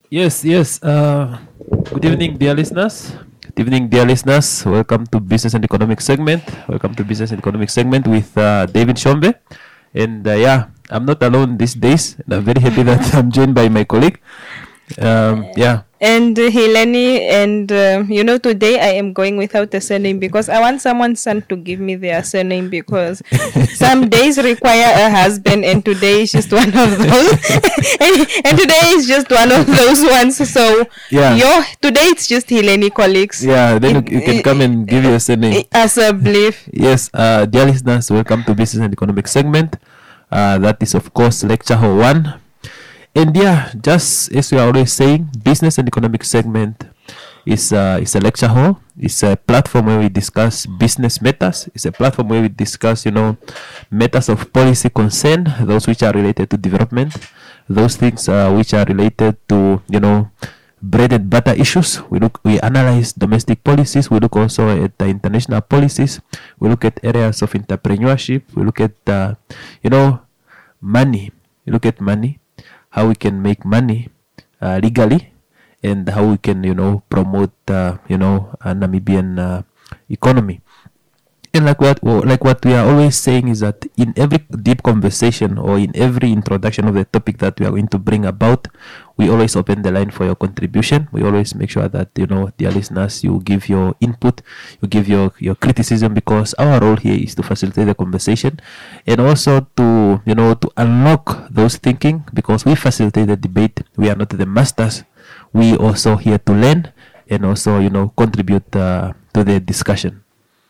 Yes, yes. Good evening, dear listeners. Good evening, dear listeners. Welcome to Business and Economic segment. Welcome to Business and Economic segment with David Shombe. And yeah, I'm not alone these days. And I'm very happy that I'm joined by my colleague. Yeah. And Heleni, and today I am going without a surname because I want someone's son to give me their surname because some days require a husband, and today is just one of those. and today is just one of those ones. So Yeah. today it's just Heleni, colleagues. Yeah, then you can come and give your surname. As a belief. Yes, dear listeners, welcome to Business and Economic segment. That is, of course, lecture hall 1. And yeah, just as we are always saying, Business and Economic segment is a lecture hall. It's a platform where we discuss business matters. It's a platform where we discuss, matters of policy concern, those which are related to development, those things which are related to, bread and butter issues. We analyze domestic policies. We look also at the international policies. We look at areas of entrepreneurship. We look at, money. We look at money, how we can make money legally, and how we can, promote, a Namibian economy. And like what we are always saying is that in every deep conversation or in every introduction of the topic that we are going to bring about, we always open the line for your contribution. We always make sure that, dear listeners, you give your input, you give your criticism, because our role here is to facilitate the conversation and also to, to unlock those thinking, because we facilitate the debate. We are not the masters. We also here to learn and also, contribute to the discussion.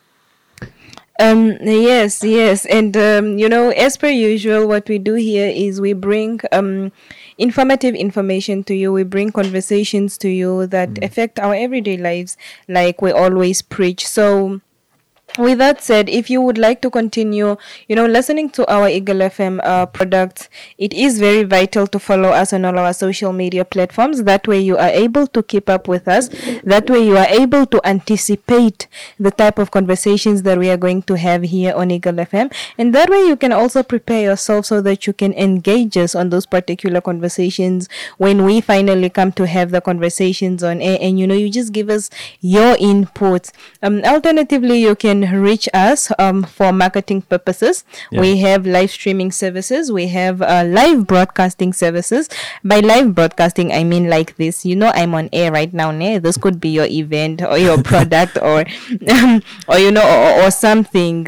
Yes, and as per usual, what we do here is we bring informative information to you. We bring conversations to you that affect our everyday lives, like we always preach. So, with that said, if you would like to continue, listening to our Eagle FM products, it is very vital to follow us on all our social media platforms. That way you are able to keep up with us. That way you are able to anticipate the type of conversations that we are going to have here on Eagle FM. And that way you can also prepare yourself so that you can engage us on those particular conversations when we finally come to have the conversations on air. And, you just give us your input. Alternatively, you can reach us for marketing purposes. Yeah. We have live streaming services. We have live broadcasting services. By live broadcasting, I mean like this. I'm on air right now. This could be your event or your product or or something.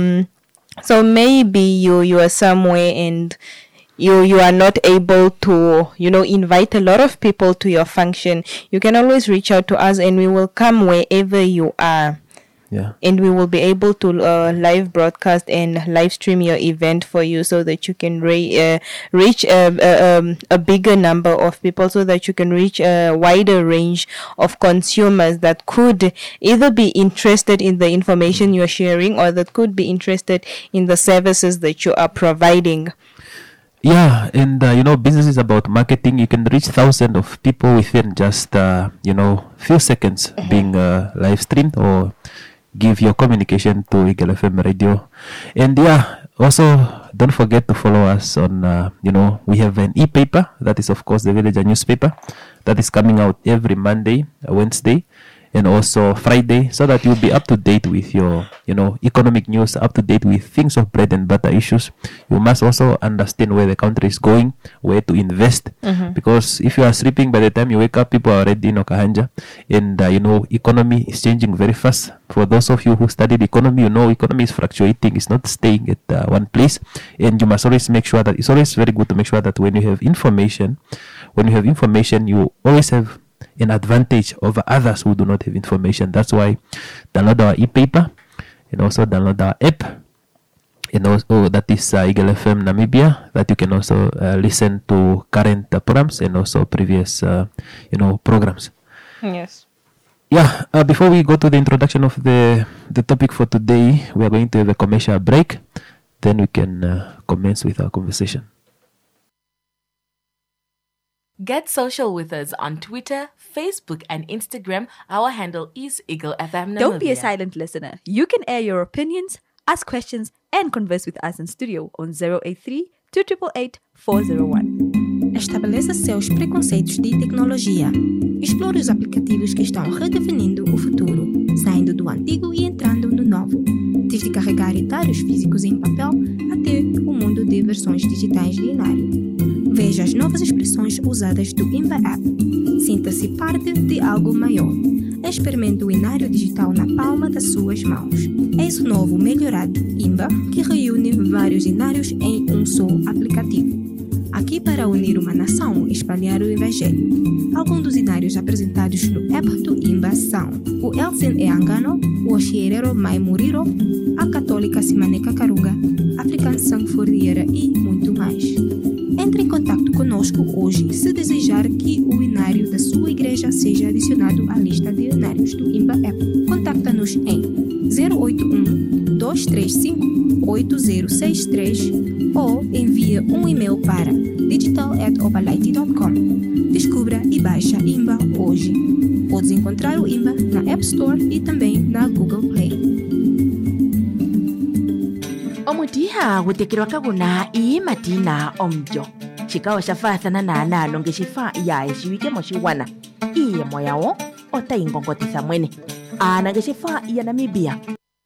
So maybe you are somewhere and you are not able to invite a lot of people to your function. You can always reach out to us and we will come wherever you are. Yeah. And we will be able to live broadcast and live stream your event for you so that you can reach a bigger number of people, so that you can reach a wider range of consumers that could either be interested in the information you're sharing or that could be interested in the services that you are providing. Yeah, and business is about marketing. You can reach thousands of people within just few seconds being live streamed or give your communication to Eagle FM radio. And yeah, also don't forget to follow us on we have an e-paper, that is of course the Villager newspaper, that is coming out every Monday, Wednesday, and also Friday, so that you'll be up to date with your economic news, up to date with things of bread and butter issues. You must also understand where the country is going, where to invest, because if you are sleeping, by the time you wake up, people are already in Okahanja. And economy is changing very fast. For those of you who studied economy, economy is fluctuating. It's not staying at one place. And you must always make sure that it's always very good to make sure that when you have information, you always have an advantage over others who do not have information. That's why download our e-paper and also download our app. And also that is Eagle FM Namibia, that you can also listen to current programs and also previous programs. Yes. Yeah, before we go to the introduction of the topic for today, we are going to have a commercial break. Then we can commence with our conversation. Get social with us on Twitter, Facebook, and Instagram. Our handle is Eagle FM Namibia. Don't be a silent listener. You can air your opinions, ask questions, and converse with us in studio on 083 288 401. Estabeleça seus preconceitos de tecnologia. Explore os aplicativos que estão redefinindo o futuro, saindo do antigo e entrando no novo. Desde carregar diários físicos em papel até o mundo de versões digitais de Inário. Veja as novas expressões usadas do Imba App. Sinta-se parte de algo maior. Experimente o Inário digital na palma das suas mãos. Eis o novo melhorado Imba, que reúne vários inários em um só aplicativo. Aqui para unir uma nação e espalhar o Evangelho. Alguns dos inários apresentados no app do Imba são o Elsen Eangano, o Oxierero Mai Muriro, a Católica Simaneca Karuga, African Sanforiera e muito mais. Entre em contato conosco hoje se desejar que o inário da sua igreja seja adicionado à lista de inários do Imba App. Contacta-nos em 081 235 8063 ou envia um e-mail para digital@obalight.com. Descubra e baixa Imba hoje. Podes encontrar o Imba na App Store e também na Google Play. Omutiha gutekirwa kaguna imatina omjo. Chikao shafathana na nalo ngeshifa ya eshiwike moshiwana. Iye moyawo otaingongotisa mwene. Ana ngeshifa ya Namibia.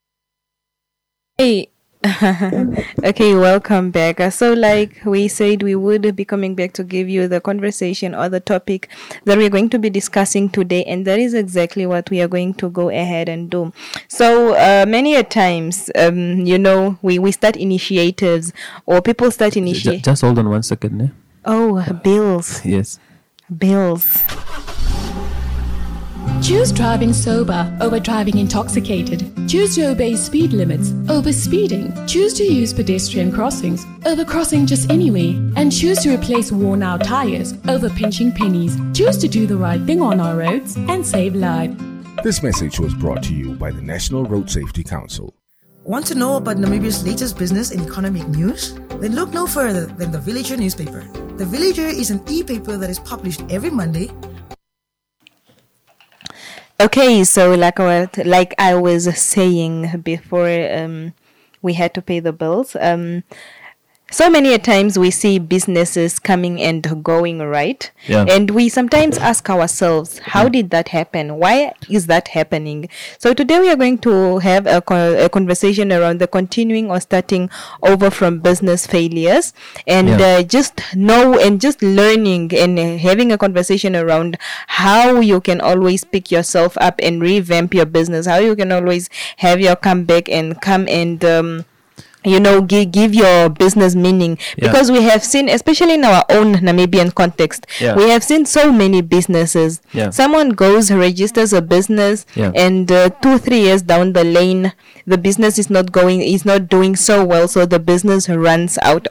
Hey. Okay, welcome back. So like we said, we would be coming back to give you the conversation or the topic that we're going to be discussing today, and that is exactly what we are going to go ahead and do. So many a times, we start initiatives or people start initiatives. Just hold on 1 second. Eh? Oh, bills. Yes. Bills. Choose driving sober over driving intoxicated. Choose to obey speed limits over speeding. Choose to use pedestrian crossings over crossing just anyway. And choose to replace worn-out tires over pinching pennies. Choose to do the right thing on our roads and save lives. This message was brought to you by the National Road Safety Council. Want to know about Namibia's latest business and economic news? Then look no further than The Villager newspaper. The Villager is an e-paper that is published every Monday. Okay, so like I was saying before, we had to pay the bills. So many a times we see businesses coming and going, right? Yeah. And we sometimes ask ourselves, how did that happen? Why is that happening? So today we are going to have a conversation around the continuing or starting over from business failures, and just learning and having a conversation around how you can always pick yourself up and revamp your business, how you can always have your comeback and come and give your business meaning, because we have seen, especially in our own Namibian context, we have seen so many businesses. Someone goes, registers a business, and 2-3 years down the lane, the business is not doing so well, so the business runs out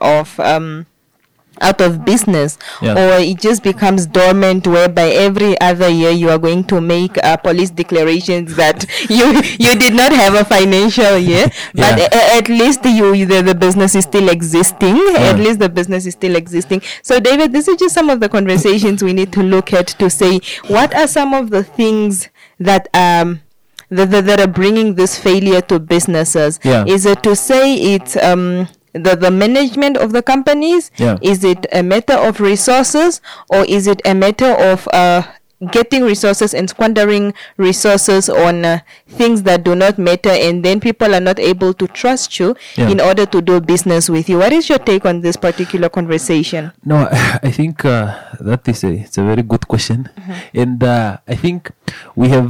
of business, or it just becomes dormant, whereby every other year you are going to make police declarations that you did not have a financial year, but at least the business is still existing. At least the business is still existing. So David, this is just some of the conversations we need to look at to say, what are some of the things that that are bringing this failure to businesses? Is it to say it's the management of the companies? Is it a matter of resources, or is it a matter of getting resources and squandering resources on things that do not matter, and then people are not able to trust you in order to do business with you? What is your take on this particular conversation? No, I think that is it's a very good question, and I think we have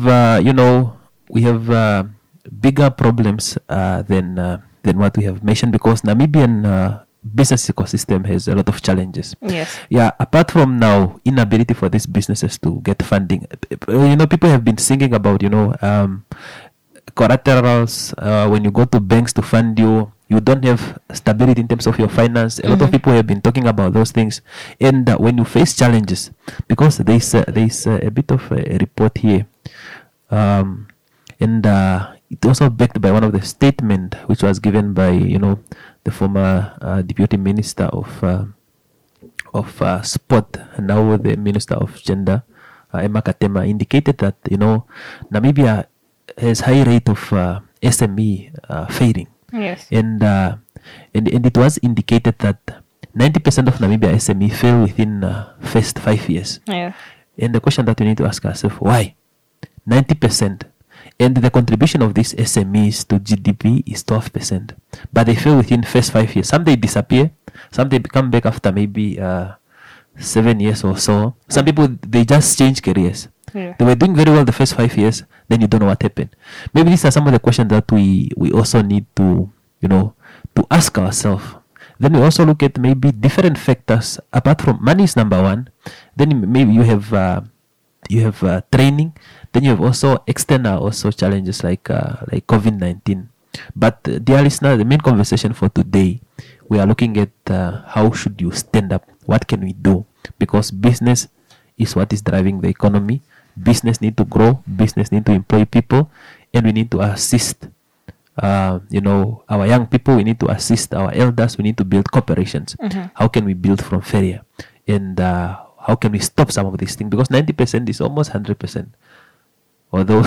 bigger problems than what we have mentioned, because Namibian business ecosystem has a lot of challenges. Yes. Yeah, apart from now inability for these businesses to get funding, people have been singing about collaterals. When you go to banks to fund you, you don't have stability in terms of your finance. A lot of people have been talking about those things, and when you face challenges, because there's a bit of a report here, and it also backed by one of the statement which was given by the former deputy minister of sport, and now the minister of gender, Emma Katema, indicated that Namibia has high rate of SME failing. Yes. And it was indicated that 90% of Namibia SME fail within first 5 years. Yeah. And the question that we need to ask ourselves, why? 90%. And the contribution of these SMEs to GDP is 12%. But they fail within first 5 years. Some they disappear. Some they come back after maybe 7 years or so. Some people, they just change careers. Yeah. They were doing very well the first 5 years. Then you don't know what happened. Maybe these are some of the questions that we also need to, to ask ourselves. Then we also look at maybe different factors. Apart from money is number one. Then maybe you have training. Then you have also external also challenges like COVID-19. But dear listener, the main conversation for today, we are looking at how should you stand up? What can we do? Because business is what is driving the economy. Business need to grow. Business need to employ people, and we need to assist. Our young people. We need to assist our elders. We need to build corporations. How can we build from failure? And how can we stop some of these things? Because 90% is almost 100%. Although,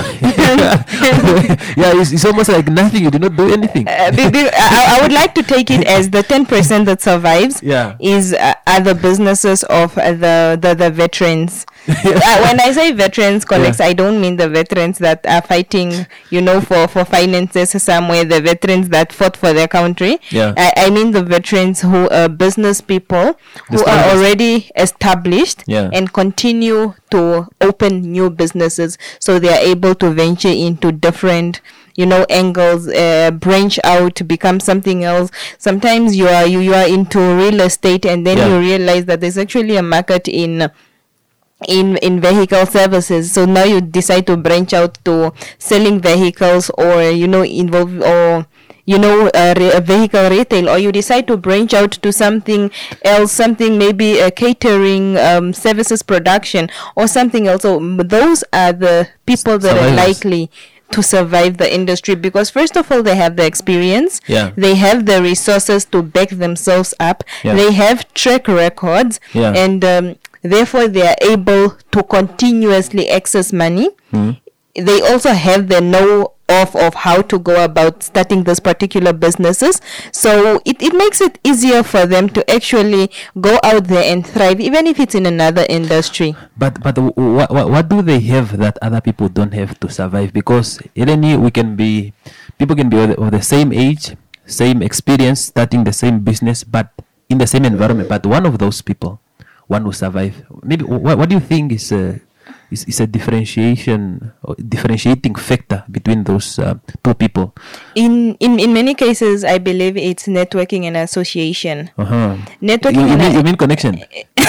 it's almost like nothing. You do not do anything. I would like to take it as the 10% that survives are the businesses of the veterans. When I say veterans, colleagues, I don't mean the veterans that are fighting, for finances somewhere. The veterans that fought for their country. I mean the veterans who are business people who are already established and continue to open new businesses, so they are able to venture into different angles, branch out to become something else. Sometimes you are into real estate, and then you realize that there's actually a market in vehicle services. So now you decide to branch out to selling vehicles, or involve, or a vehicle retail, or you decide to branch out to something else, something maybe a catering, services production, or something else. So those are the people that are likely to survive the industry, because first of all, they have the experience, they have the resources to back themselves up, they have track records, and therefore they are able to continuously access money. They also have the of how to go about starting those particular businesses. So it makes it easier for them to actually go out there and thrive, even if it's in another industry. But what do they have that other people don't have to survive? Because people can be of the same age, same experience, starting the same business, but in the same environment. But one of those people, one will survive. Maybe what do you think is a differentiating factor between those two people? In many cases, I believe it's networking and association. Networking. You mean connection?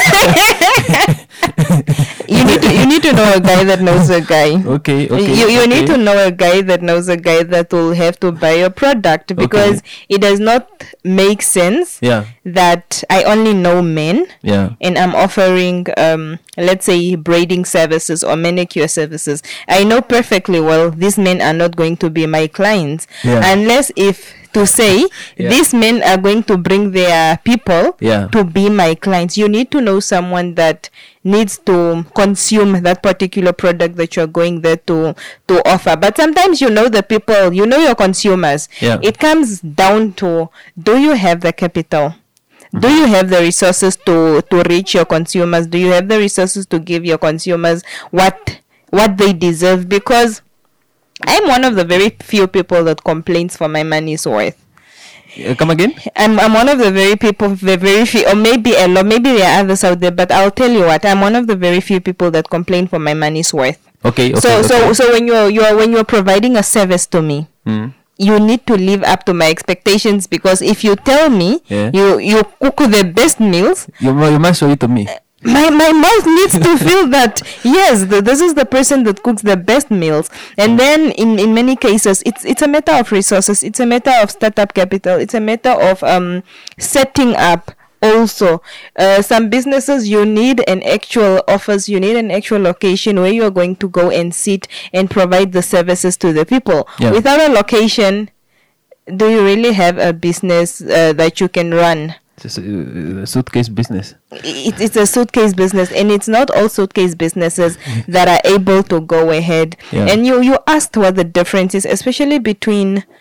You need to know a guy that knows a guy. Okay. You need to know a guy that knows a guy that will have to buy your product, because it does not make sense that I only know men and I'm offering let's say braiding services or manicure services. I know perfectly well these men are not going to be my clients unless these men are going to bring their people to be my clients. You need to know someone that needs to consume that particular product that you're going there to offer. But sometimes the people, your consumers. It comes down to, do you have the capital? Do you have the resources to reach your consumers? Do you have the resources to give your consumers what they deserve? Because I'm one of the very few people that complains for my money's worth. Come again? I'm one of the very few, or maybe a lot, maybe there are others out there, but I'll tell you what, I'm one of the very few people that complain for my money's worth. Okay. So when you're providing a service to me, you need to live up to my expectations, because if you tell me you cook the best meals, you must show it to me. My mouth needs to feel that yes, this is the person that cooks the best meals. And then in many cases, it's a matter of resources, it's a matter of startup capital, it's a matter of setting up. Also, some businesses, you need an actual office, you need an actual location where you're going to go and sit and provide the services to the people. Without a location, do you really have a business that you can run? It's a suitcase business. It's a suitcase business, and it's not all suitcase businesses that are able to go ahead. And you asked what the difference is, especially between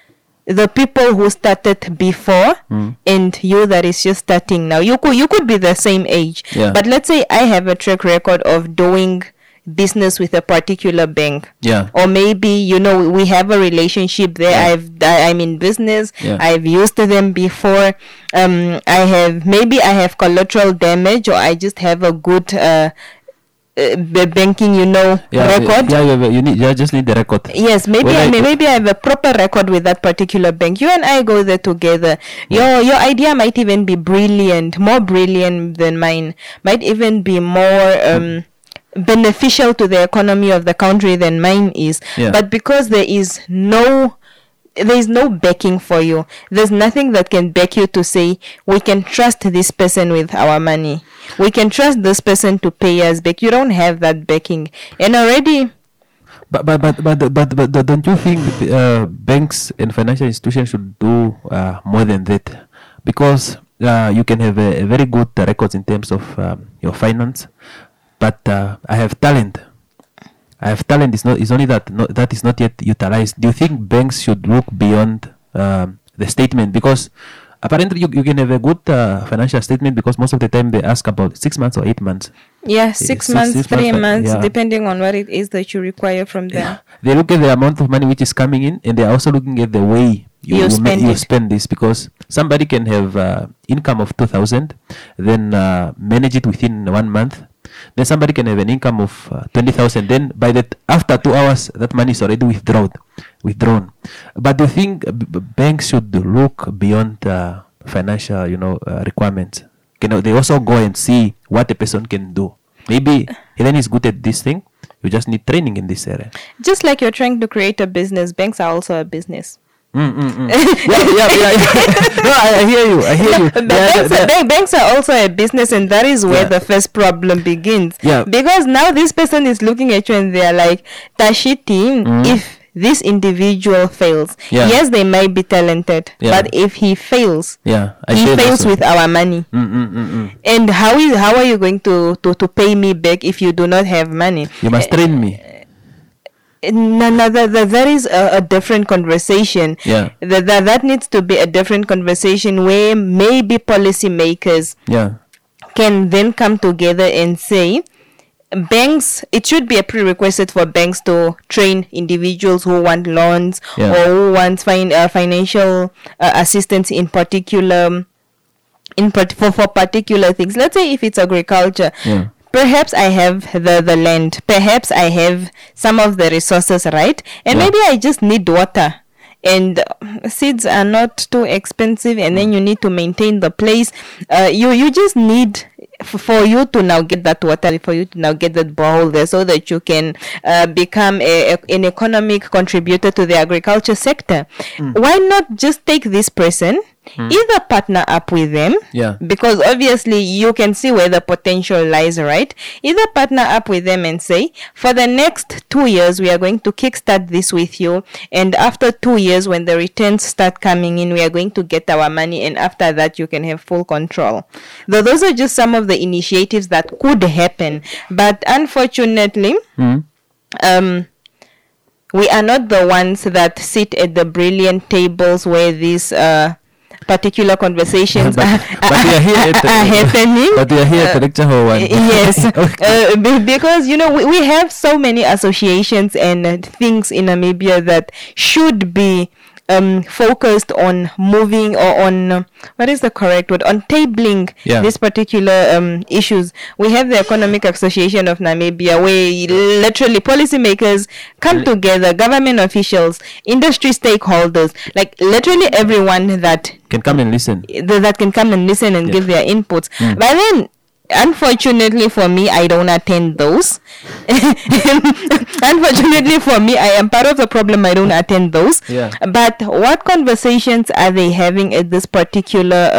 the people who started before and you that is just starting now. You could be the same age, but let's say I have a track record of doing business with a particular bank, or maybe we have a relationship there. I'm in business. I've used them before. I have collateral damage, or I just have a good banking record. You just need the record. Yes, maybe I have a proper record with that particular bank. You and I go there together. Your idea might even be more brilliant than mine, might even be more beneficial to the economy of the country than mine is. But because there is no backing for you, there's nothing that can back you to say we can trust this person with our money, we can trust this person to pay us back. You don't have that backing, and already. But don't you think banks and financial institutions should do more than that? Because you can have a very good records in terms of your finance, but I have talent. Is only that is not yet utilized. Do you think banks should look beyond the statement? Because apparently you can have a good financial statement, because most of the time they ask about 6 months or 8 months. Yeah, 6 months, 3 months, depending on what it is that you require from them. They look at the amount of money which is coming in, and they are also looking at the way you spend this, because somebody can have income of 2,000, then manage it within 1 month. Then somebody can have an income of 20,000. Then after 2 hours, that money is already withdrawn. But do you think banks should look beyond financial, requirements? They also go and see what a person can do. Maybe Helen is good at this thing. You just need training in this area. Just like you're trying to create a business, banks are also a business. Yeah. No, I hear you. Banks are also a business, and that is where the first problem begins. Because now this person is looking at you and they're like, Tashiti, if this individual fails, yes, they might be talented, but if he fails, he fails with our money. And how are you going to pay me back if you do not have money? You must train me. No, that is a different conversation. That needs to be a different conversation where maybe policymakers can then come together and say, banks, it should be a prerequisite for banks to train individuals who want loans or who want financial assistance in particular, for particular things. Let's say if it's agriculture. Perhaps I have the land. Perhaps I have some of the resources, right? And maybe I just need water. And seeds are not too expensive, and then you need to maintain the place. You just need for you to now get that water, for you to now get that borehole there, so that you can become an economic contributor to the agriculture sector. Why not just take this person, either partner up with them, because obviously you can see where the potential lies, right? Either partner up with them and say, for the next 2 years we are going to kickstart this with you, and after 2 years when the returns start coming in, we are going to get our money, and after that you can have full control. Though those are just some of the initiatives that could happen, but unfortunately we are not the ones that sit at the brilliant tables where these particular conversations are happening. But we are here to lecture her one. Yes, because we have so many associations and things in Namibia that should be focused on moving, or on what is the correct word, on tabling these particular issues. We have the Economic Association of Namibia, where literally policymakers come together, government officials, industry stakeholders, like literally everyone that can come and listen. That can come and listen and give their inputs. But then, unfortunately for me, I don't attend those. Unfortunately for me, I am part of the problem. I don't attend those. But what conversations are they having at this particular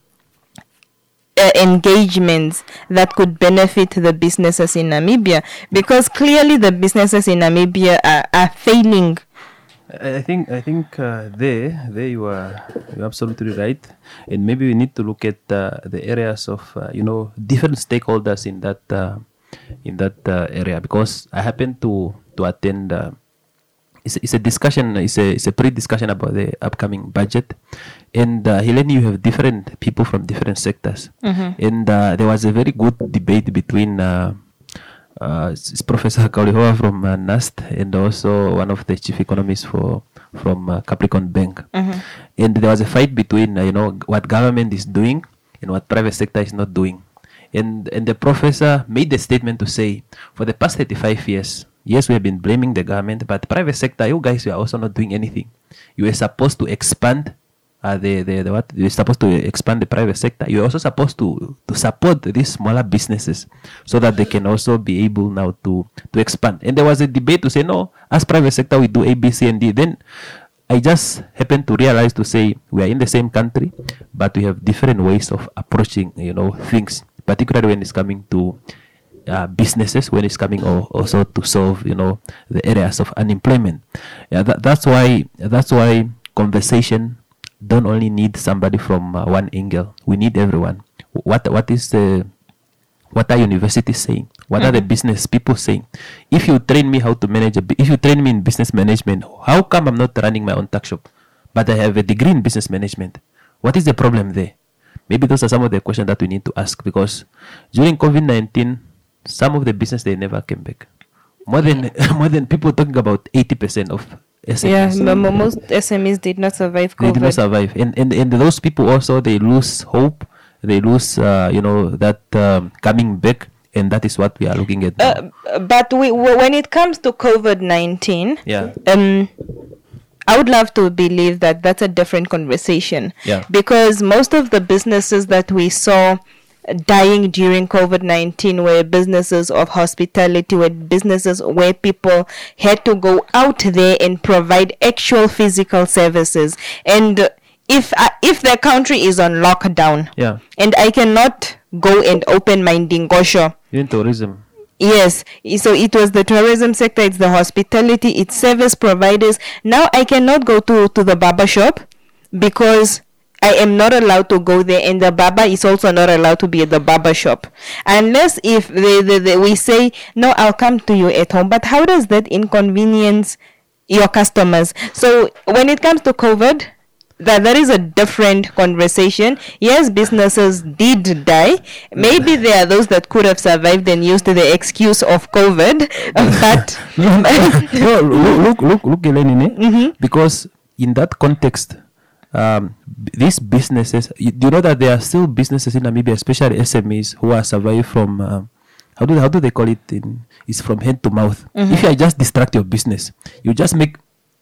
engagements that could benefit the businesses in Namibia? Because clearly the businesses in Namibia are failing. I think there you are, you're absolutely right, and maybe we need to look at the areas of different stakeholders in that area, because I happen to attend it's a discussion. It's a pre-discussion about the upcoming budget, and Helene, you have different people from different sectors, and there was a very good debate between it's Professor Kaulihoa from NAST and also one of the chief economists from Capricorn Bank, and there was a fight between what government is doing and what private sector is not doing, and the professor made the statement to say, for the past 35 years. Yes, we have been blaming the government, but private sector, you guys, you are also not doing anything. You are supposed to expand you're supposed to expand the private sector. You're also supposed to support these smaller businesses so that they can also be able now to expand. And there was a debate to say, no, as private sector, we do A, B, C, and D. Then I just happened to realize to say we are in the same country, but we have different ways of approaching, things, particularly when it's coming to businesses, when it's coming also to solve the areas of unemployment. That's why conversation don't only need somebody from one angle. We need everyone. What are universities saying? What are the business people saying? If you train me how to manage if you train me in business management, how come I'm not running my own tuck shop, but I have a degree in business management? What is the problem there? Maybe those are some of the questions that we need to ask, because during COVID-19, some of the business, they never came back. More than people talking about 80% of SMEs. Yeah, most SMEs did not survive COVID. They did not survive, and those people also, they lose hope. They lose, that coming back, and that is what we are looking at now. But when it comes to COVID-19, yeah. I would love to believe that that's a different conversation. Yeah. Because most of the businesses that we saw dying during COVID-19 were businesses of hospitality, were businesses where people had to go out there and provide actual physical services. And if the country is on lockdown, yeah, and I cannot go and open my Ndingosho, in tourism. Yes, so it was the tourism sector, it's the hospitality, it's service providers. Now I cannot go to the barber shop because I am not allowed to go there, and the barber is also not allowed to be at the barber shop. Unless if we say, no, I'll come to you at home. But how does that inconvenience your customers? So when it comes to COVID, that is a different conversation. Yes, businesses did die. Maybe there are those that could have survived and used the excuse of COVID. But look, Helene, because in that context, these businesses, you know that there are still businesses in Namibia, especially SMEs, who are surviving from how do they call it? It's from hand to mouth. If you just distract your business, you just make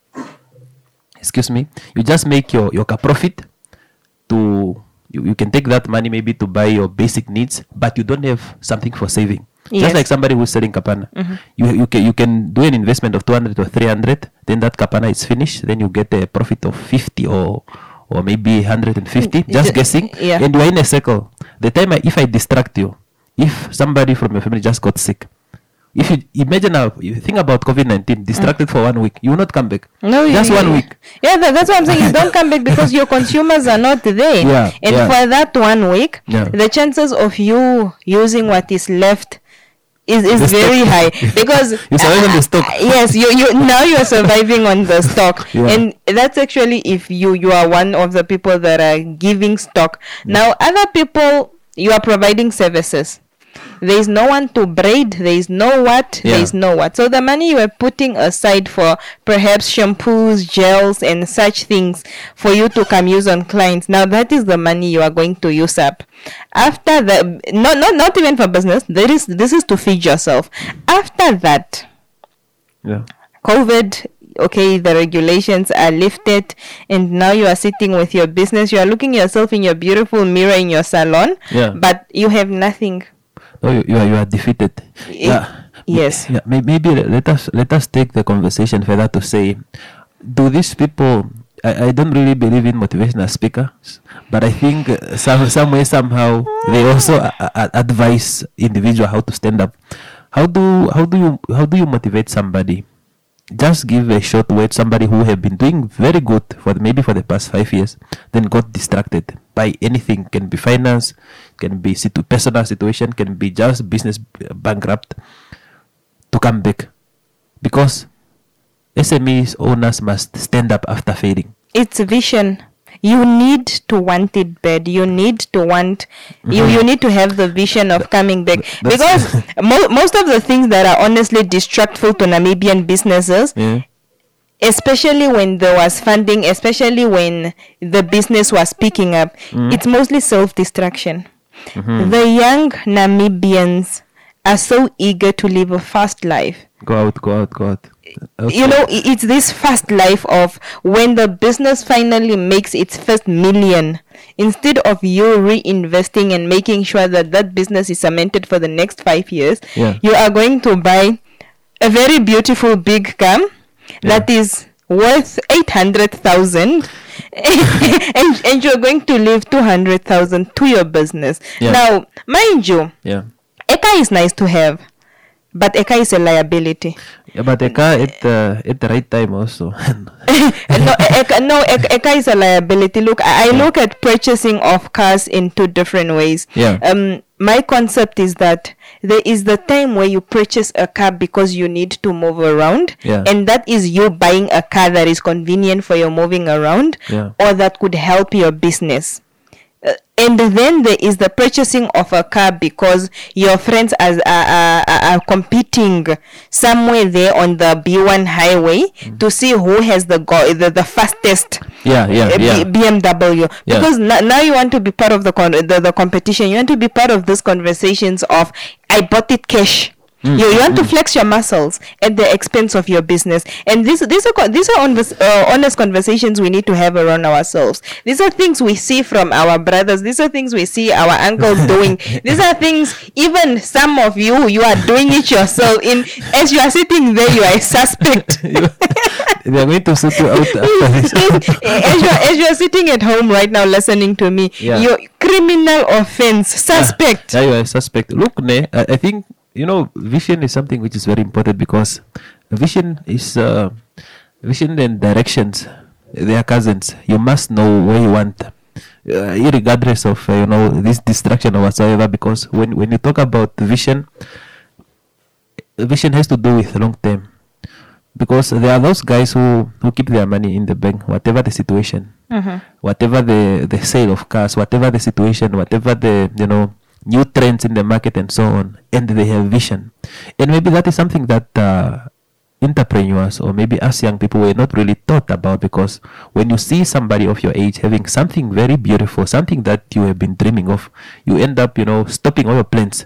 your profit. You can take that money maybe to buy your basic needs, but you don't have something for saving. Yes. Just like somebody who's selling kapana, you can do an investment of 200 or 300. Then that kapana is finished. Then you get a profit of 50 or maybe 150. Just guessing, and you are in a circle. The time if I distract you, if somebody from your family just got sick, if you imagine now, you think about COVID-19, distracted for 1 week, you will not come back. No, just 1 week. Yeah, that's what I'm saying. You don't come back because your consumers are not there. Yeah, and for that 1 week, yeah, the chances of you using what is left is very high, because you survive on the stock. Yes, you now you are surviving on the stock, and that's actually if you are one of the people that are giving stock. Now other people, you are providing services. There is no one to braid. There is no what. There is no what. So the money you are putting aside for perhaps shampoos, gels, and such things for you to come use on clients. Now that is the money you are going to use up. After the not even for business. This is to feed yourself. After that, COVID. Okay, the regulations are lifted, and now you are sitting with your business. You are looking yourself in your beautiful mirror in your salon, but you have nothing. No, you are defeated. Yes. Yeah, maybe let us take the conversation further to say, do these people? I don't really believe in motivational speakers, but I think somehow they also advise individual how to stand up. How do you motivate somebody? Just give a short word. Somebody who have been doing very good for the past 5 years, then got distracted by anything. Can be finance, can be personal situation, can be just business bankrupt, to come back, because SMEs owners must stand up after failing. It's vision. You need to want it bad. You need to want you need to have the vision of coming back, because most of the things that are honestly distractful to Namibian businesses, especially when there was funding, especially when the business was picking up, it's mostly self-distraction. The young Namibians are so eager to live a fast life. Go out. You know, it's this fast life of when the business finally makes its first million, instead of you reinvesting and making sure that that business is cemented for the next 5 years, you are going to buy a very beautiful big car that is worth 800,000 and you're going to leave 200,000 to your business. Now, mind you, a car is nice to have, but a car is a liability. But a car at the right time also. A car is a liability. Look, I look at purchasing of cars in two different ways. My concept is that there is the time where you purchase a car because you need to move around, and that is you buying a car that is convenient for your moving around, or that could help your business. And then there is the purchasing of a car because your friends are competing somewhere there on the B1 highway to see who has the fastest BMW. Because now you want to be part of the competition. You want to be part of these conversations of, I bought it cash. You want to flex your muscles at the expense of your business, and these are honest conversations we need to have around ourselves. These are things we see from our brothers. These are things we see our uncles doing. These are things even some of you are doing it yourself. As you are sitting there, you are a suspect. They are going to sort you out after this. As you are sitting at home right now listening to me, you're criminal offense suspect. Yeah, you are a suspect. Look, I think, you know, vision is something which is very important, because vision and directions, they are cousins. You must know where you want, regardless of this distraction or whatsoever. Because when you talk about vision has to do with long term. Because there are those guys who keep their money in the bank, whatever the situation, whatever the sale of cars, whatever the situation, whatever the new trends in the market and so on, and they have vision. And maybe that is something that entrepreneurs, or maybe us young people, were not really taught about, because when you see somebody of your age having something very beautiful, something that you have been dreaming of, you end up stopping all your plans.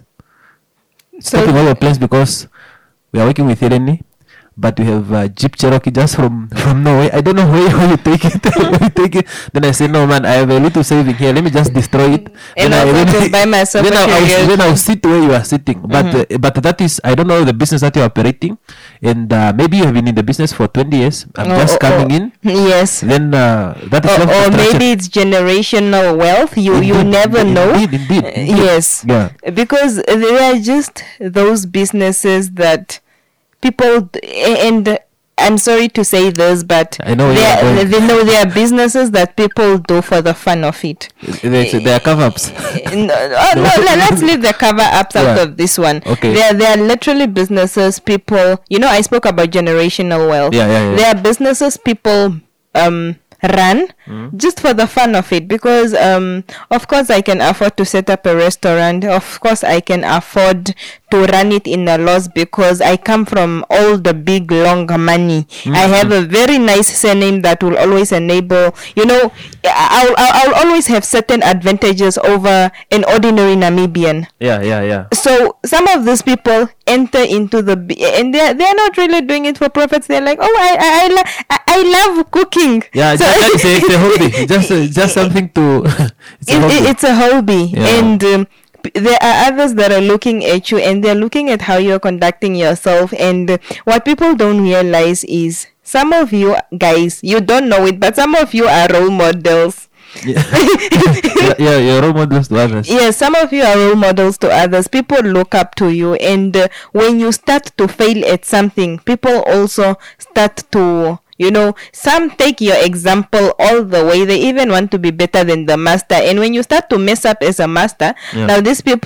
Because we are working with Irene, but we have Jeep Cherokee just from Norway. I don't know where you take it. Then I say, no man, I have a little saving here. Let me just destroy it. And I'll buy myself then I'll sit where you are sitting. But that is, I don't know the business that you are operating, and maybe you have been in the business for 20 years. I'm just coming in. Yes. Then that is or maybe it's generational wealth. You never know. Indeed. Yes. Yeah. Because there are just those businesses that people, and I'm sorry to say this, but I know there are businesses that people do for the fun of it. They are cover-ups. No, let's leave the cover-ups out of this one. Okay. There are literally businesses people, I spoke about generational wealth. There are businesses people run just for the fun of it, because of course I can afford to set up a restaurant, of course I can afford to run it in a loss because I come from all the big long money. I have a very nice surname that will always enable, I'll always have certain advantages over an ordinary Namibian. So some of these people enter into and they're not really doing it for profits. They're like, I love cooking. It's a hobby. Just something to. It's a hobby, and there are others that are looking at you, and they're looking at how you're conducting yourself. And what people don't realize is, some of you guys, you don't know it, but some of you are role models. You're role models to others. Yes, some of you are role models to others. People look up to you, and when you start to fail at something, people also start to, some take your example all the way. They even want to be better than the master. And when you start to mess up as a master, now these people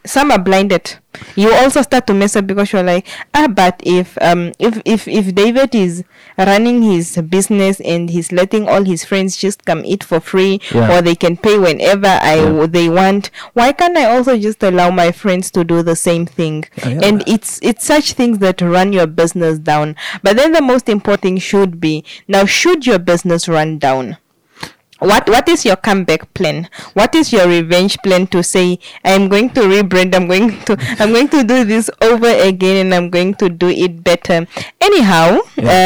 some are blinded. You also start to mess up because you're like, but if David is running his business and he's letting all his friends just come eat for free, or they can pay whenever they want, why can't I also just allow my friends to do the same thing? And it's such things that run your business down. But then the most important thing should be, now, should your business run down, what is your comeback plan? What is your revenge plan to say, I'm going to rebrand, I'm going to do this over again, and I'm going to do it better? Anyhow,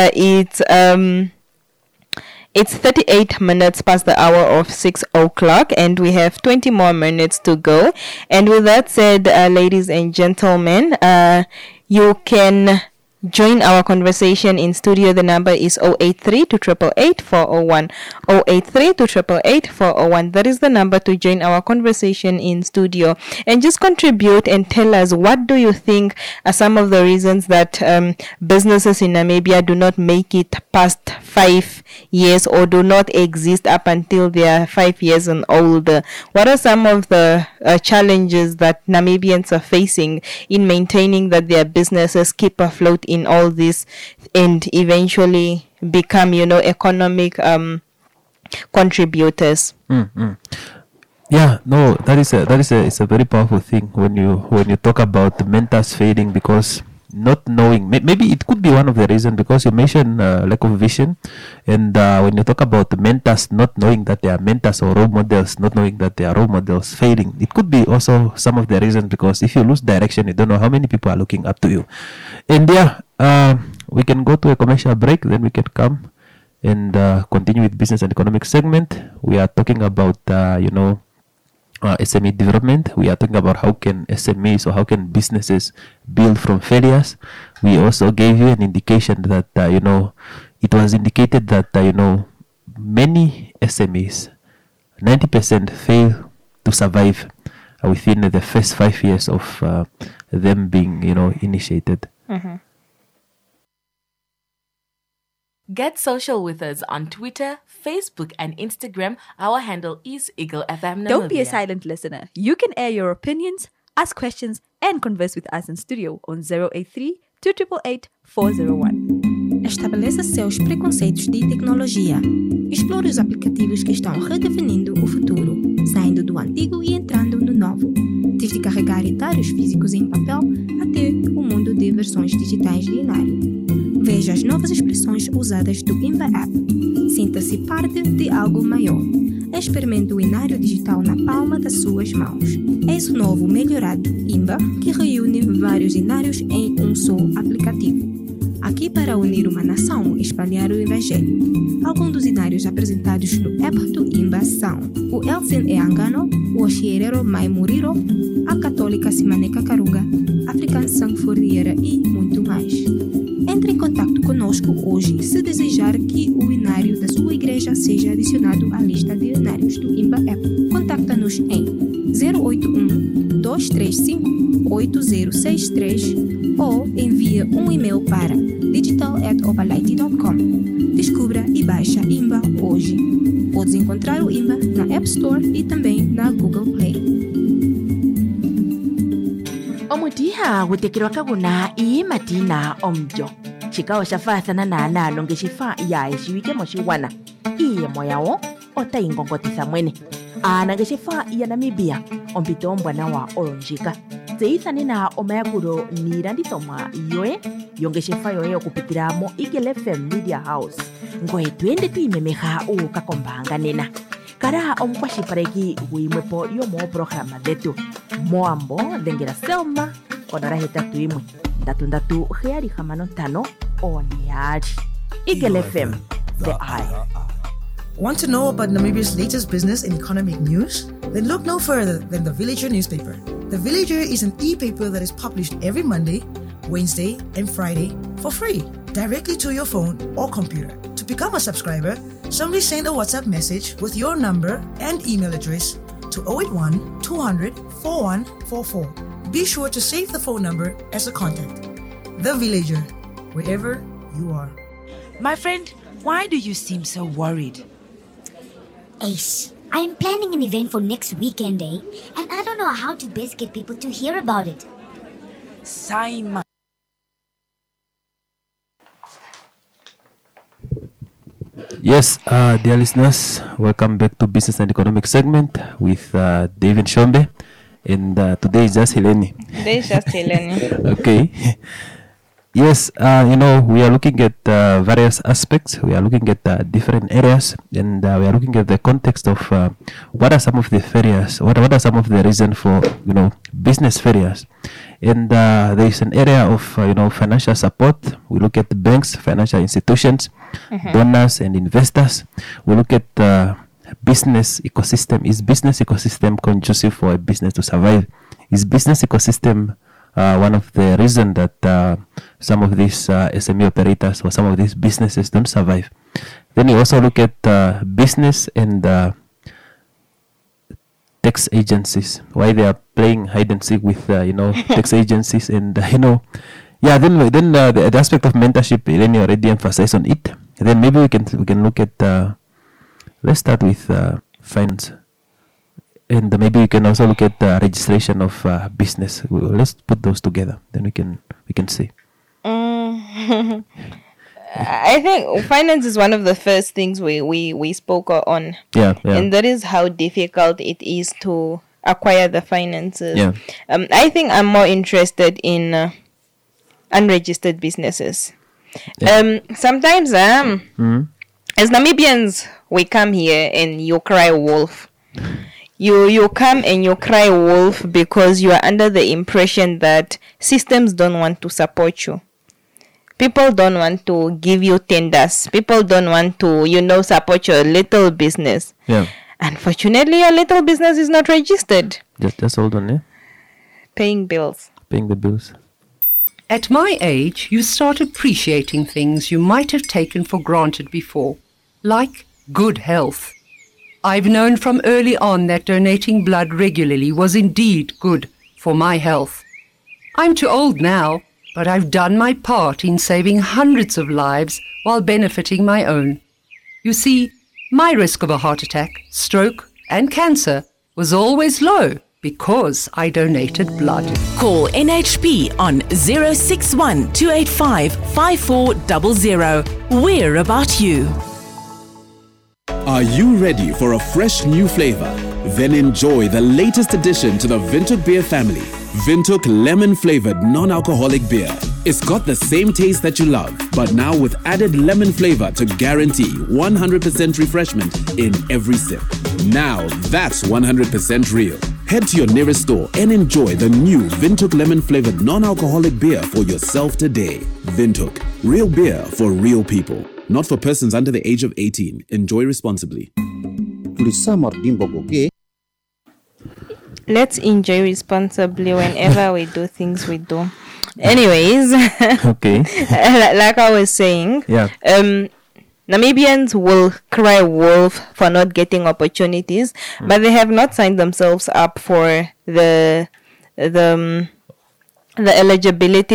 it's 38 minutes past the hour of 6 o'clock, and we have 20 more minutes to go. And with that said, ladies and gentlemen, you can join our conversation in studio. The number is 083-288-401. 083-288-401. That is the number to join our conversation in studio and just contribute and tell us, what do you think are some of the reasons that businesses in Namibia do not make it past 5 years or do not exist up until they are 5 years and older? What are some of the challenges that Namibians are facing in maintaining that their businesses keep afloat in all this and eventually become, economic contributors? Yeah, no, that is a very powerful thing when you talk about the mentors fading, because not knowing, maybe it could be one of the reasons, because you mentioned lack of vision, and when you talk about the mentors not knowing that they are mentors, or role models not knowing that they are role models fading, it could be also some of the reasons, because if you lose direction, you don't know how many people are looking up to you. And we can go to a commercial break, then we can come and continue with business and economic segment. We are talking about SME development. We are talking about how can SMEs, or how can businesses build from failures. We also gave you an indication that it was indicated that many SMEs, 90% fail to survive within the first 5 years of them being initiated. Get social with us on Twitter, Facebook, and Instagram. Our handle is Eagle FM Namibia. Don't be a silent listener. You can air your opinions, ask questions, and converse with us in studio on 083-288-401. Estabeleça seus preconceitos de tecnologia. Explore os aplicativos que estão redefinindo o futuro, saindo do antigo e entrando no novo. Desde carregar diários físicos em papel até o mundo de versões digitais de Inário. Veja as novas expressões usadas do Imba App. Sinta-se parte de algo maior. Experimente o Inário digital na palma das suas mãos. Eis o novo melhorado Imba, que reúne vários Inários em um só aplicativo. Aqui para unir uma nação e espalhar o Evangelho. Alguns dos Inários apresentados no app do Imba são o Elsin Eangano, o Oxierero Mai Muriro, a Católica Simaneca Karunga, African Sanforiera e muito mais. Entre em contato conosco hoje se desejar que o Inário da sua igreja seja adicionado à lista de Inários do Imba App. Contacta-nos em 081-235-8063 ou envia um e-mail para digital@opalight.com. Descubra e baixa Imba hoje. Podes encontrar o Imba na App Store e também na Google Play. Omutiha gutekirwa kaguna ii matina omjo. Chikao shafathana na nalo ngeshifa ya eshiwike moshiwana. Iye moyao ota ingongotisa mwene. Ana ngeshifa ya Namibia ompito mbwana wa olonjika. Zeithani na omayakuro nirandithomwa yoe yongeshifa yoe okupitiramo Eagle FM Media House. Ngoe twende tuimemeha ukakombanga nena. Kara omkwashipareki huimwepo yomo programa dhetu. Moambo dengera Selma onara hetatu imwe. Ndatu heari hamano tano oniari. Eagle FM, the eye. Want to know about Namibia's latest business and economic news? Then look no further than The Villager newspaper. The Villager is an e-paper that is published every Monday, Wednesday, and Friday for free, directly to your phone or computer. To become a subscriber, simply send a WhatsApp message with your number and email address to 081-200-4144. Be sure to save the phone number as a contact. The Villager, wherever you are. My friend, why do you seem so worried? Ace, I am planning an event for next weekend, and I don't know how to best get people to hear about it. Simon. Yes, dear listeners, welcome back to Business and Economic segment with David Shombe, and today is just Helene. Today is just Helene. Okay. Yes, we are looking at various aspects. We are looking at different areas, and we are looking at the context of what are some of the failures, what are some of the reasons for, business failures. And there is an area of, financial support. We look at the banks, financial institutions, donors and investors. We look at business ecosystem. Is business ecosystem conducive for a business to survive? Is business ecosystem one of the reasons that some of these SME operators or some of these businesses don't survive? Then you also look at business and tax agencies, why they are playing hide and seek with tax agencies, and then the aspect of mentorship. Then you already emphasized on it. And then maybe we can look at let's start with finance. And maybe we can also look at the registration of business. Let's put those together. Then we can see. I think finance is one of the first things we spoke on. Yeah. And that is how difficult it is to acquire the finances. Yeah. I think I'm more interested in unregistered businesses. Yeah. Sometimes as Namibians, we come here and you cry wolf. You come and you cry wolf because you are under the impression that systems don't want to support you. People don't want to give you tenders. People don't want to, support your little business. Yeah. Unfortunately, your little business is not registered. Just hold on, yeah? Paying bills. Paying the bills. At my age, you start appreciating things you might have taken for granted before, like good health. I've known from early on that donating blood regularly was indeed good for my health. I'm too old now, but I've done my part in saving hundreds of lives while benefiting my own. You see, my risk of a heart attack, stroke, and cancer was always low because I donated blood. Call NHP on 061 285 5400. We're about you. Are you ready for a fresh new flavor? Then enjoy the latest addition to the Windhoek beer family, Windhoek lemon flavored non-alcoholic beer. It's got the same taste that you love, but now with added lemon flavor to guarantee 100% refreshment in every sip. Now that's 100% real. Head to your nearest store and enjoy the new Windhoek lemon flavored non-alcoholic beer for yourself today. Windhoek, real beer for real people. Not for persons under the age of 18. Enjoy responsibly. Let's enjoy responsibly whenever we do things we do. Anyways, okay. Like I was saying, yeah. Namibians will cry wolf for not getting opportunities, but they have not signed themselves up for the eligibility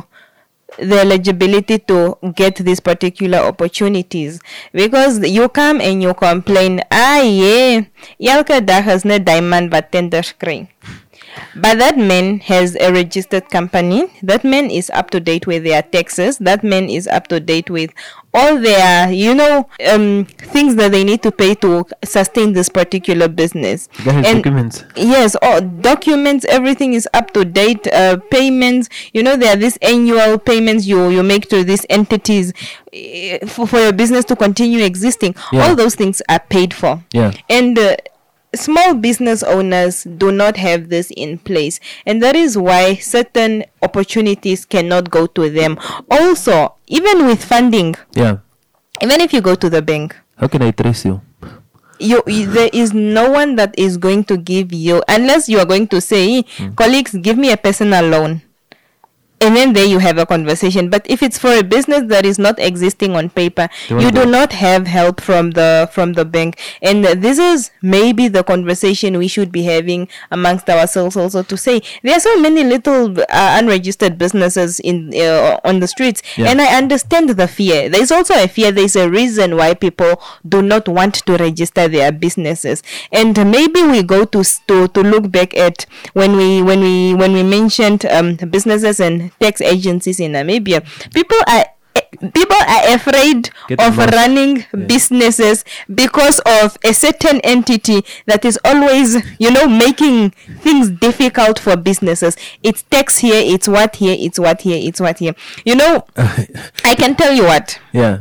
to get these particular opportunities, because you come and you complain, elke dag is net diamond wat tenders kry. But that man has a registered company. That man is up to date with their taxes. That man is up to date with all their, things that they need to pay to sustain this particular business. And documents. Yes, documents, everything is up to date. Payments, there are these annual payments you make to these entities for your business to continue existing. Yeah. All those things are paid for. Yeah. And small business owners do not have this in place, and that is why certain opportunities cannot go to them. Also, even with funding, even if you go to the bank, how can I trace you? There is no one that is going to give you, unless you are going to say, colleagues, give me a personal loan. And then there you have a conversation. But if it's for a business that is not existing on paper, you do not have help from the bank. And this is maybe the conversation we should be having amongst ourselves also, to say there are so many little unregistered businesses on the streets. And I understand the fear. There's also a fear. There's a reason why people do not want to register their businesses. And maybe we go to look back at when we mentioned businesses and tax agencies in Namibia. People are afraid of running businesses because of a certain entity that is always, making things difficult for businesses. It's tax here, it's what here, it's what here, it's what here. I can tell you what. Yeah.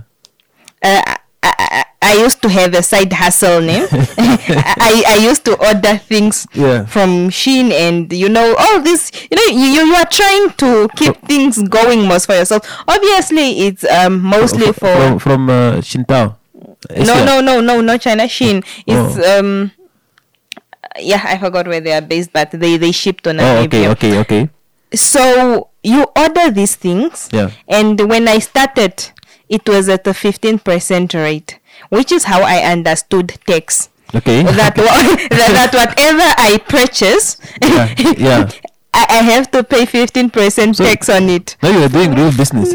I used to have a side hustle name. I used to order things from Shein, and all this. You are trying to keep things going most for yourself. Obviously, it's mostly from Shintao. No, not China. Shein. It's I forgot where they are based, but they ship to Namibia. Okay. So you order these things, and when I started, it was at a 15% rate, which is how I understood tax. Okay. That whatever I purchase, I have to pay 15% tax on it. Now you are doing real business.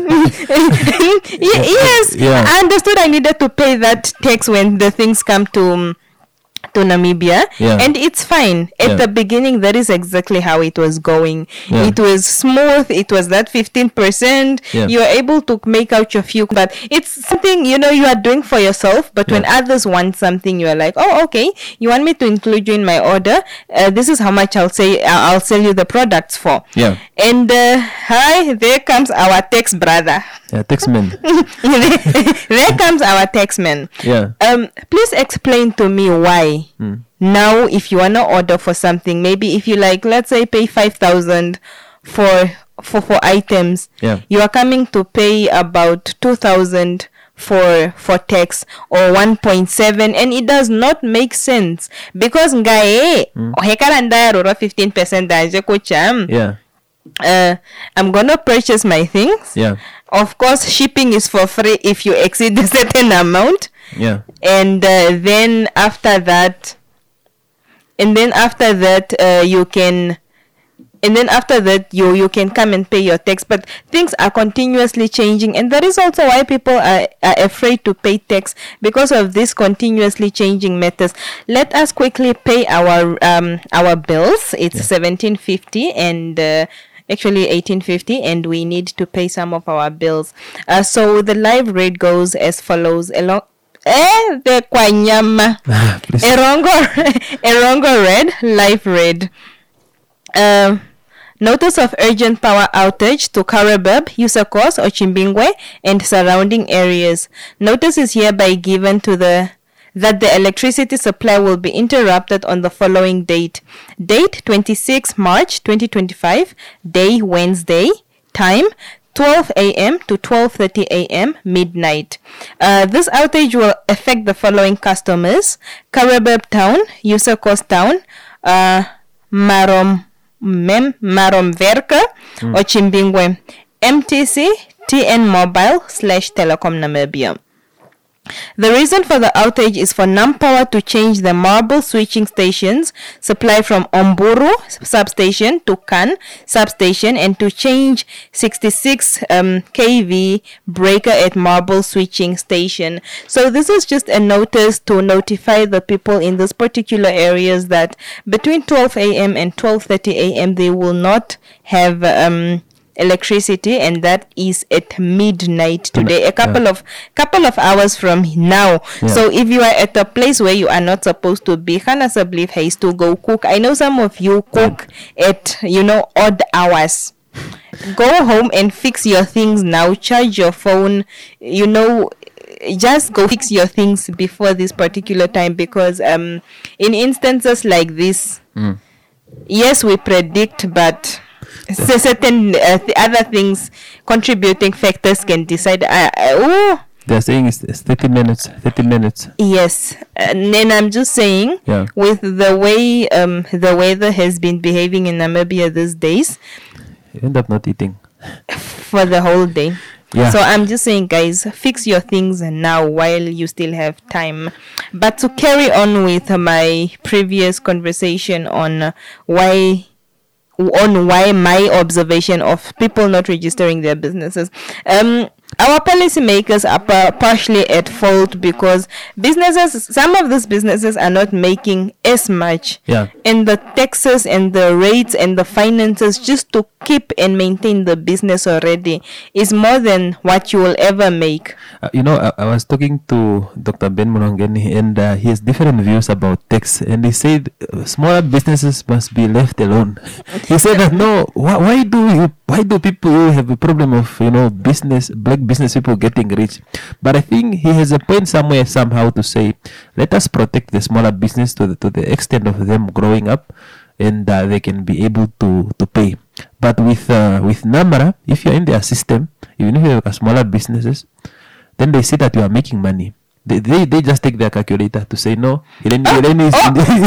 Yes. I understood I needed to pay that tax when the things come to Namibia, and it's fine. At the beginning, that is exactly how it was going. It was smooth. It was that 15%. You are able to make out your few, but it's something you are doing for yourself. But when others want something, you are like, oh, okay, you want me to include you in my order? This is how much I'll sell you the products for. And hi, there comes our tax brother. Taxman. There comes our taxman. Please explain to me why. Now, if you wanna order for something, maybe if you let's say pay 5,000 for items, you are coming to pay about 2,000 for tax, or 1.7, and it does not make sense because 15%. I'm gonna purchase my things. Of course, shipping is for free if you exceed a certain amount. And then after that, you can. And then after that, you can come and pay your tax. But things are continuously changing, and that is also why people are afraid to pay tax, because of this continuously changing methods. Let us quickly pay our bills. It's 1750 and actually 1850, and we need to pay some of our bills. So the live rate goes as follows. The Kwanyama Erongo red, live red. Notice of urgent power outage to Karabab, Yusakos, Ochimbingwe, and surrounding areas. Notice is hereby given that the electricity supply will be interrupted on the following date. Date 26 March 2025, day Wednesday, time 12 a.m. to 12:30 a.m. midnight. This outage will affect the following customers: Karabab Town, Yusakos Town, Maromverke, Ochimbingwe, MTC, TN Mobile /Telecom Namibia. The reason for the outage is for NamPower to change the marble switching stations supply from Omburu substation to Kan substation, and to change 66 kV breaker at marble switching station. So this is just a notice to notify the people in these particular areas that between 12 a.m. and 12:30 a.m. they will not have electricity, and that is at midnight today, a couple of hours from now. So if you are at a place where you are not supposed to be, Hanasableef has to go cook. I know some of you cook at odd hours. Go home and fix your things now. Charge your phone, just go fix your things before this particular time, because in instances like this, yes, we predict, but certain other things, contributing factors can decide. They're saying it's 30 minutes. Yes, and then I'm just saying, with the way the weather has been behaving in Namibia these days, you end up not eating. for the whole day. Yeah. So I'm just saying, guys, fix your things now while you still have time. But to carry on with my previous conversation on why my observation of people not registering their businesses, our policymakers are partially at fault because some of these businesses are not making as much. Yeah. And the taxes and the rates and the finances just to keep and maintain the business already is more than what you will ever make. I was talking to Dr. Ben Mulongeni, and he has different views about tax, and he said smaller businesses must be left alone. He said that no, why do people have a problem of black business people getting rich? But I think he has a point somewhere somehow to say, let us protect the smaller business to the extent of them growing up, and they can be able to pay. But with NAMRA, if you're in their system, even if you have smaller businesses, then they see that you are making money. They just take their calculator to say no. Irene is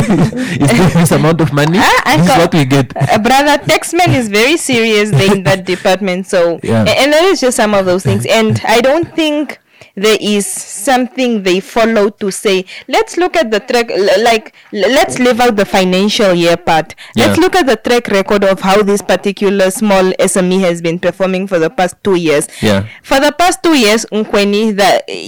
this amount of money. This is what we get. Brother Taxman is very serious in that department. So and that is just some of those things. And I don't think there is something they follow to say, let's look at the track, let's leave out the financial year part. Let's look at the track record of how this particular small SME has been performing for the past 2 years. For the past 2 years, Nkweni,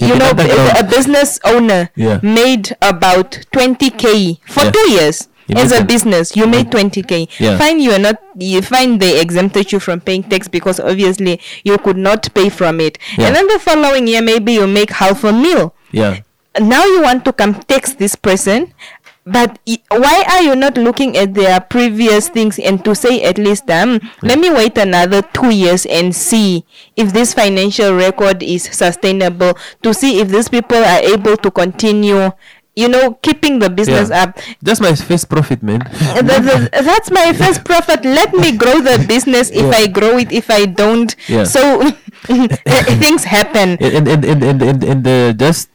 a business owner made about 20K for 2 years. As a business, you made 20K. Fine, you find they exempted you from paying tax because obviously you could not pay from it. And then the following year, maybe you make $500,000. Now you want to come tax this person, but why are you not looking at their previous things and to say at least, let me wait another 2 years and see if this financial record is sustainable, to see if these people are able to continue keeping the business up. That's my first profit, man. That's my first profit. Let me grow the business. If I grow it, if I don't, so things happen. And just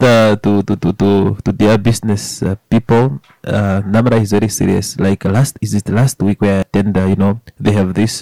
to their business people, NAMRA is very serious. Like last week where I attended, they have this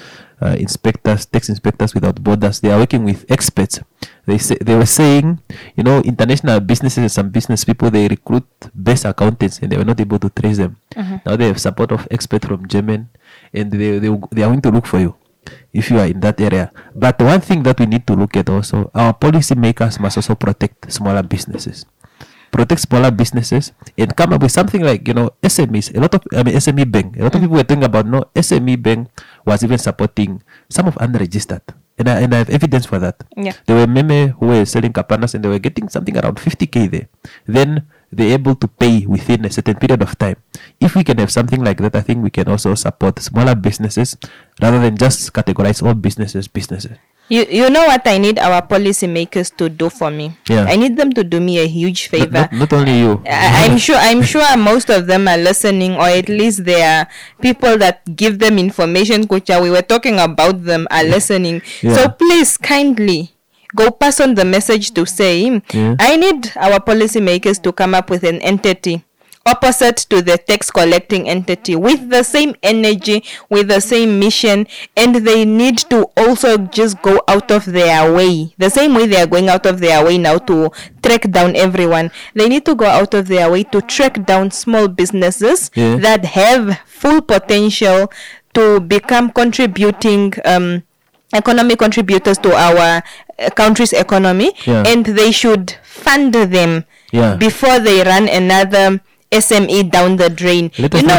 tax inspectors without borders. They are working with experts. They were saying, international businesses and some business people, they recruit best accountants and they were not able to trace them. Now they have support of experts from German, and they are going to look for you if you are in that area. But one thing that we need to look at also, our policy makers must also protect smaller businesses. Protect smaller businesses and come up with something like SMEs. SME Bank. A lot of people were thinking about SME Bank was even supporting some of unregistered, and I have evidence for that. There were meme who were selling kapanas and they were getting something around 50K there. Then they're able to pay within a certain period of time. If we can have something like that, I think we can also support smaller businesses rather than just categorize all businesses. You know what I need our policymakers to do for me? I need them to do me a huge favor. Not only you. I'm sure most of them are listening, or at least there are people that give them information. Kucha, we were talking about them, are listening. So please, kindly go pass on the message to say, I need our policymakers to come up with an entity opposite to the tax collecting entity with the same energy, with the same mission, and they need to also just go out of their way. The same way they are going out of their way now to track down everyone. They need to go out of their way to track down small businesses that have full potential to become contributing economic contributors to our country's economy, and they should fund them before they run another SME down the drain.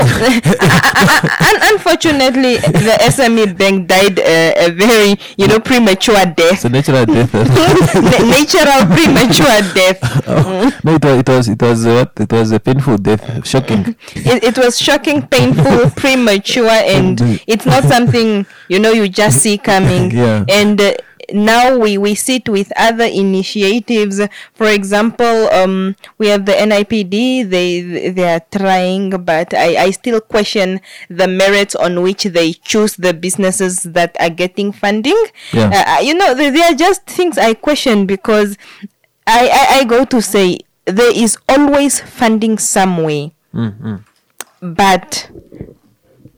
Unfortunately, the SME bank died a very, premature death. It's a natural death. Natural premature death. No, it was a painful death. Shocking. It was shocking, painful, premature, and it's not something you just see coming. And now we sit with other initiatives. For example, we have the NIPD. They are trying, but I still question the merits on which they choose the businesses that are getting funding. There are just things I question, because I go to say there is always funding somewhere, but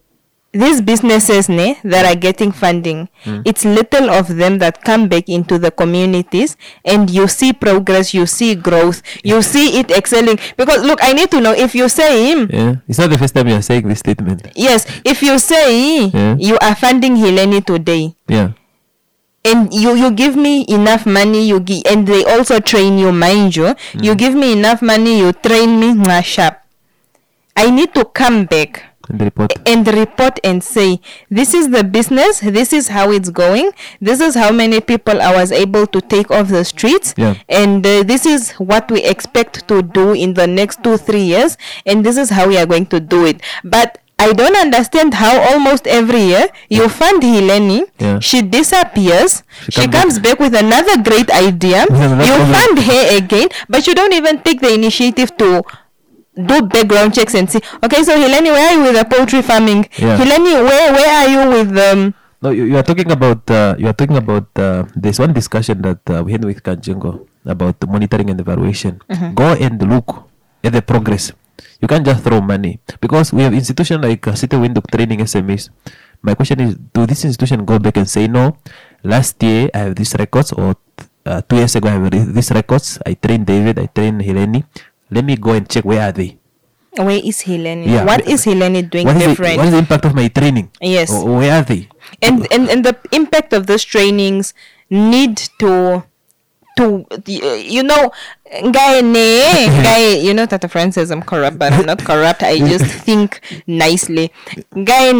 these businesses that are getting funding, it's little of them that come back into the communities, and you see progress, you see growth, you see it excelling. Because look, I need to know, if you say it's not the first time you are saying this statement. Yes, if you say you are funding Hileni today, and you give me enough money, and they also train you, mind you, you give me enough money, you train me sharp, I need to come back and report and say, this is the business, this is how it's going, this is how many people I was able to take off the streets, and this is what we expect to do in the next 2-3 years, and this is how we are going to do it. But I don't understand how almost every year you fund Hileni, she disappears, she comes back with another great idea, you fund her again, but you don't even take the initiative to do background checks and see, okay, so Hileni, where are you with the poultry farming? Hileni, where are you with No, you are talking about there's one discussion that we had with Kanjengo about the monitoring and evaluation. Go and look at the progress. You can't just throw money, because we have institutions like City Windhoek training SMEs. My question is, do this institution go back and say, no, last year I have these records, or 2 years ago I have these records, I trained David, I trained Hileni, let me go and check, where are they? Where is Hileni? What is Hileni doing different? What is the impact of my training? Yes. Where are they? And the impact of those trainings need to you know, guy, you know, Tata Fran says I'm corrupt, but I'm not corrupt. I just think nicely. Guy,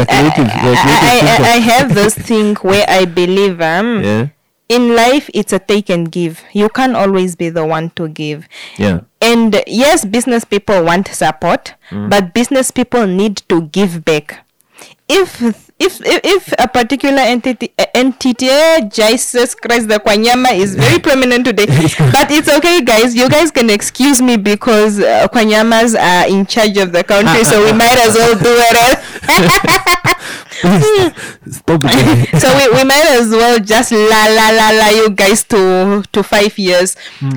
I have this thing where I believe in life it's a take and give. You can't always be the one to give. And yes, business people want support, but business people need to give back. If a particular entity, Jesus Christ, the Kwanyama is very prominent today, but it's okay, guys. You guys can excuse me because Kwanyamas are in charge of the country, so we might as well do it. So we might as well just la you guys to 5 years.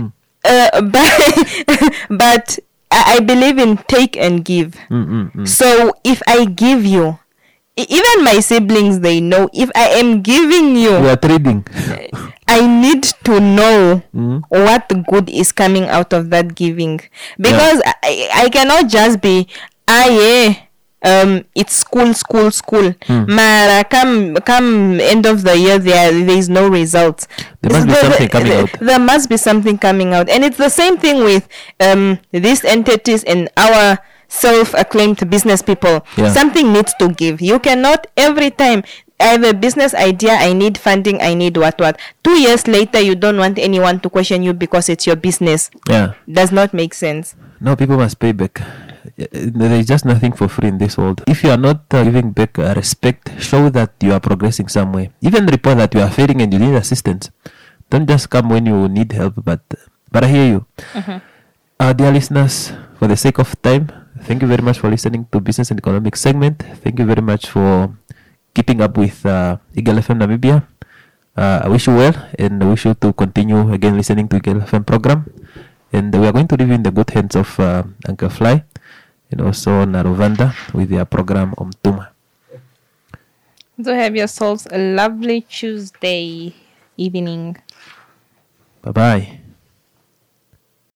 But I believe in take and give. So if I give you, even my siblings, they know, if I am giving you, we are trading. I need to know what good is coming out of that giving, because I cannot just be it's school. Mara, come end of the year, there is no results. There must be something coming out. There must be something coming out, and it's the same thing with these entities and our self-acclaimed business people. Something needs to give. You cannot every time, I have a business idea, I need funding, I need what. 2 years later, you don't want anyone to question you because it's your business. Does not make sense. No, people must pay back. There is just nothing for free in this world. If you are not giving back respect, show that you are progressing somewhere. Even report that you are failing and you need assistance. Don't just come when you need help, but I hear you. Dear listeners, for the sake of time, thank you very much for listening to Business and Economic segment. Thank you very much for keeping up with Eagle FM Namibia. I wish you well, and I wish you to continue again listening to Eagle FM program. And we are going to leave you in the good hands of Uncle Fly and also Narovanda with their program Omtuma. So have yourselves a lovely Tuesday evening. Bye-bye.